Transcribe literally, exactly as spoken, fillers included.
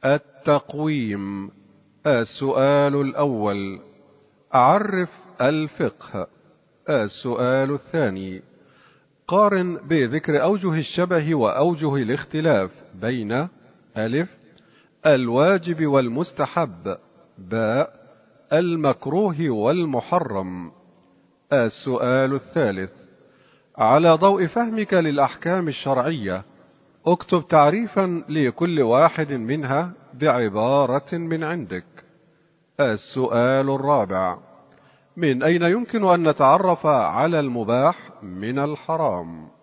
التقويم. السؤال الأول: عرف الفقه. السؤال الثاني: قارن بذكر أوجه الشبه وأوجه الاختلاف بين: ألف الواجب والمستحب، باء المكروه والمحرم. السؤال الثالث: على ضوء فهمك للأحكام الشرعية اكتب تعريفا لكل واحد منها بعبارة من عندك. السؤال الرابع: من أين يمكن أن نتعرف على المباح من الحرام؟